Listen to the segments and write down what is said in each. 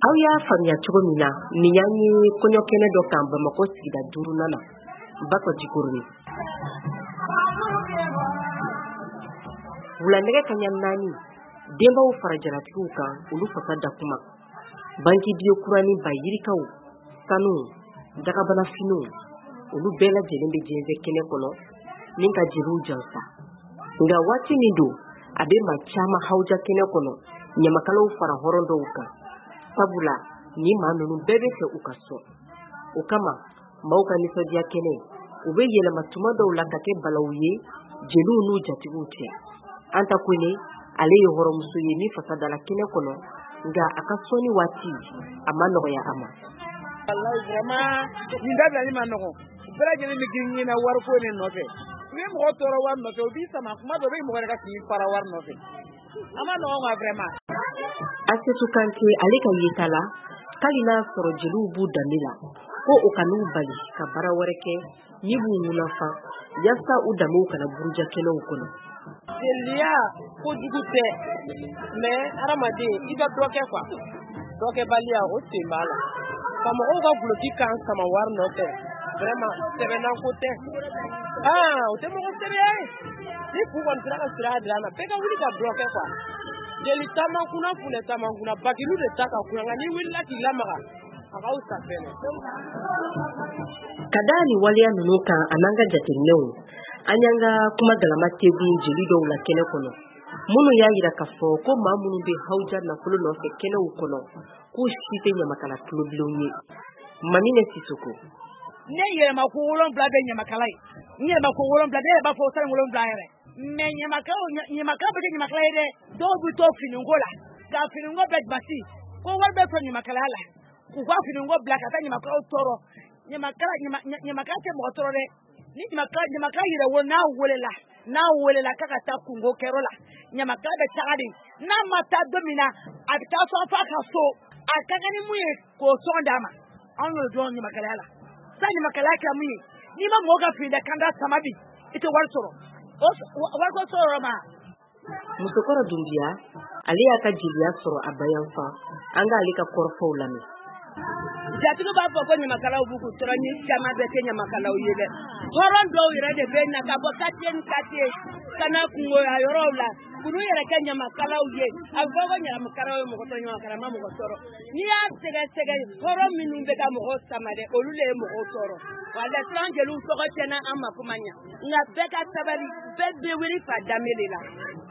aw y'a faamuya cogo min na nin y'an ye kɔɲɔkɛnɛ dɔ kan Bamakɔ sigida 5nan na Bakɔ Jikɔrɔni. Wulanɛgɛ kaɲa 4 denbaw fara jaratigiw kan olu fasa da kuma. Banki biye kurani ba yirikaw sanu dagabana finiw olu bɛɛ lajɛlen bɛ jɛnsɛ kɛnɛ kɔnɔ min ka jeliw jansa. Nga waati min don a bɛ maa caman hawja kɛnɛ kɔnɔ ɲamakalaw fara hɔrɔn dɔw kan. Sabula ni maa ninnu bɛɛ bɛ fɛ u ka sɔn. O kama maaw ka nisɔndiya kɛnɛ u bɛ yɛlɛma tuma dɔw la ka kɛ balaw ye jeliw n'u jatigiw cɛ. Anta Kone ale ye hɔrɔnmuso ye min fasa dala kɛnɛ kɔnɔ nga a ka sɔnni waati a ma nɔgɔya a ma. Wallahi vraiment nin dabila ma nɔgɔ. Bɛɛ lajɛlen bɛ girin ɲina wari ko ne nɔfɛ. Ni mɔgɔ tɔɔrɔ wari nɔfɛ o b'i sama kuma dɔ bɛ mɔgɔ yɛrɛ ka fini fara wari nɔfɛ. A ma nɔgɔ ma vraiment. Asetu Kante ale ka yeta la k'ali n'a sɔrɔ jeliw b'u danbe la ko o ka n'u bali ka baara wɛrɛ kɛ ni b'u ŋunafa yasa u danbew kana buruja kɛnɛw kɔnɔ. Jeliya kojugu tɛ mais hadamaden i bɛ dɔ kɛ quoi. Dɔ kɛbaliya o sen b'a la. Ka mɔgɔw ka guloki kan sama wari nɔfɛ vraiment sɛbɛnnanko tɛ. O tɛ mɔgɔ sɛbɛya ye. Ni fu kɔni sera ka sira dir'an na bɛɛ ka wuli ka dɔ kɛ quoi. Jeli taama kunna funɛ taama kunna bakilu de ta ka kunna nka ni wulila k'i lamaga a ka wusa fɛnɛ. Ka da nin waleya ninnu kan a n'an ka jateminɛw an y'an ka kuma galama tegun jeli dɔw la kɛnɛ kɔnɔ minnu y'a yira k'a fɔ ko maa minnu bɛ hawja nafolo nɔfɛ kɛnɛw kɔnɔ k'u si tɛ ɲamakala tulobilenw ye. Mamine Sisoko ne yɛlɛma ko 7 bɛ ɲamakala ye n yɛlɛma ko 7 ne yɛrɛ b'a fɔ o sani 7 yɛrɛ mais ɲamakala bɛ kɛ ɲamakala ye dɛ dɔw bɛ to finiko la ka finiko bɛɛ basi ko wari bɛ sɔrɔ ɲamakalaya la k'u ka finiko bila ka taa ɲamakalaw tɔɔrɔ ɲamakala tɛ mɔgɔ tɔɔrɔ dɛ ni ɲamakala yɛrɛ wo n'a welela k'a ka taa kungo kɛyɔrɔ la ɲamakala bɛ taga de n'a ma taa don min na a bɛ taa sɔn f'a ka so a ka kan ni mun ye k'o sɔn d'a ma anw y'o dɔn ɲamakalaya la sa ɲamakalaya kɛra mun ye n'i ma mɔgɔ ka fini kanda sama bi i tɛ wari sɔrɔ wari ko sɔrɔ ma. Musokɔrɔ Dunbiya ale y'a ka jeliya sɔrɔ a bayanfan an ka ale ka kɔrɔfɔw lamɛn. Jatigiw b'a fɔ ko ɲamakalaw b'u k'u tɔɔrɔ ni caman bɛ kɛ ɲamakalaw ye dɛ hɔrɔn dɔw yɛrɛ de bɛ na ka bɔ quartier ni quartier ka na kungo a yɔrɔw la k'u yɛrɛ kɛ ɲamakalaw ye a bɛ fɔ ko ɲamakalaw ye mɔgɔ tɔɔrɔ ɲamakala ma mɔgɔ tɔɔrɔ n'i y'a sɛgɛsɛgɛ hɔrɔn minnu bɛ ka mɔgɔw sama dɛ olu de ye mɔgɔw tɔɔrɔ wala sisan jeliw tɔgɔ tiɲɛna an ma kuma ɲɛ nka bɛɛ ka sabali bɛɛ bɛ wuli fa danbe de la.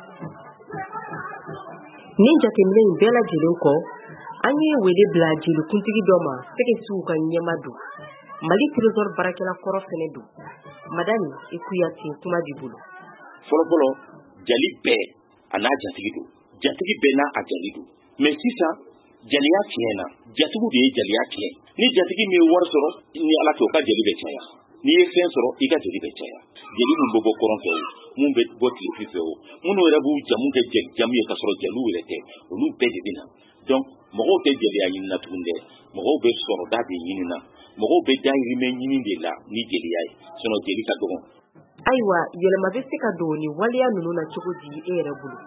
Nin jateminɛ in bɛɛ lajɛlen kɔ an ye wele bila jelikuntigi dɔ ma Fɛkɛsiw ka ɲɛma don Mali trésor barakɛla kɔrɔ fɛnɛ don Madame Ikuyati kuma b'i bolo. Fɔlɔfɔlɔ jali bɛɛ a n'a jatigi don jatigi bɛɛ n'a a jali don mais sisan jaliya tiɲɛna jatigiw de ye jaliya tiɲɛ ni jatigi min ye wari sɔrɔ ni Ala tɛ o ka jeli bɛ caya n'i ye fɛn sɔrɔ i ka jeli bɛ caya jeli mun bɛ bɔ kɔrɔn fɛ o mun bɛ bɔ tilefi fɛ o minnu yɛrɛ b'u jamu kɛ jamu ye ka sɔrɔ jeliw yɛrɛ tɛ olu bɛɛ de bɛ na donc mɔgɔw tɛ jeliya ɲini na tugun dɛ mɔgɔw bɛ sɔrɔda de ɲini na mɔgɔw bɛ dahirimɛ ɲini de la ni jeliya ye sinon jeli ka dɔgɔn. Ayiwa yɛlɛma bɛ se ka don ni waleya ninnu na cogo di e yɛrɛ bolo.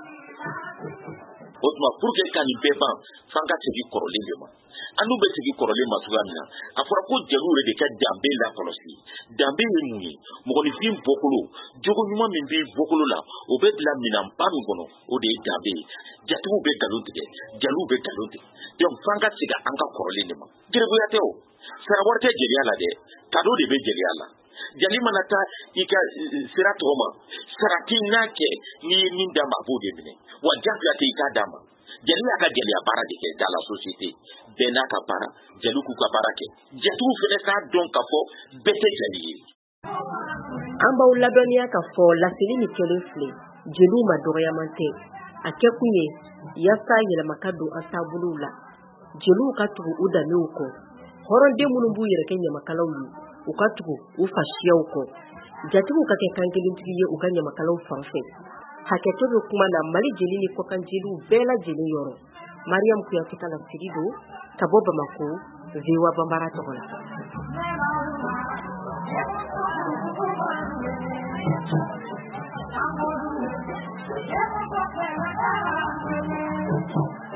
O tuma pour que ka nin bɛɛ ban f'an ka segin kɔrɔlen de ma an n'u bɛ segin kɔrɔlen ma cogoya min na a fɔra ko jeliw yɛrɛ de ka danbe la kɔlɔsi danbe ye mun ye mɔgɔninfin bɔkolo jogo ɲuman min bɛ bɔkolo la o bɛ bila minanba min kɔnɔ o de ye danbe ye jatigiw bɛ nkalon tigɛ jeliw bɛ nkalon tigɛ donc f'an ka segin an ka kɔrɔlen de ma gɛrɛgoya tɛ o sara wari tɛ jeliya la dɛ kado de bɛ jeliya la jali mana taa i ka sira tɔgɔ ma sarati n'a kɛ n'i ye min d'a ma a b'o de minɛ wa jagoya tɛ i k'a d'a ma jeli y'a ka jeliya baara de kɛ dans la société bɛɛ n'a ka baara jeliw k'u ka baara kɛ jatigiw fɛnɛ k'a dɔn k'a fɔ bɛɛ tɛ jeli ye. An b'aw ladɔnniya k'a fɔ laseli ni kɛlen filɛ jeliw ma dɔgɔyaman tɛ a kɛkun ye yasa yɛlɛma ka don an taabolow la jeliw ka tugu u danbew kɔ hɔrɔnden minnu b'u yɛrɛ kɛ ɲamakalaw ye u ka tugu u fasiyaw kɔ jatigiw ka kɛ kankelentigi ye u ka ɲamakalaw fan fɛ hakɛto bɛ kuma na Mali jeli ni kɔkan jeliw bɛɛ lajɛlen yɔrɔ Mariam Kuyate la sigi don ka bɔ Bamako VOA Bambara tɔgɔ la.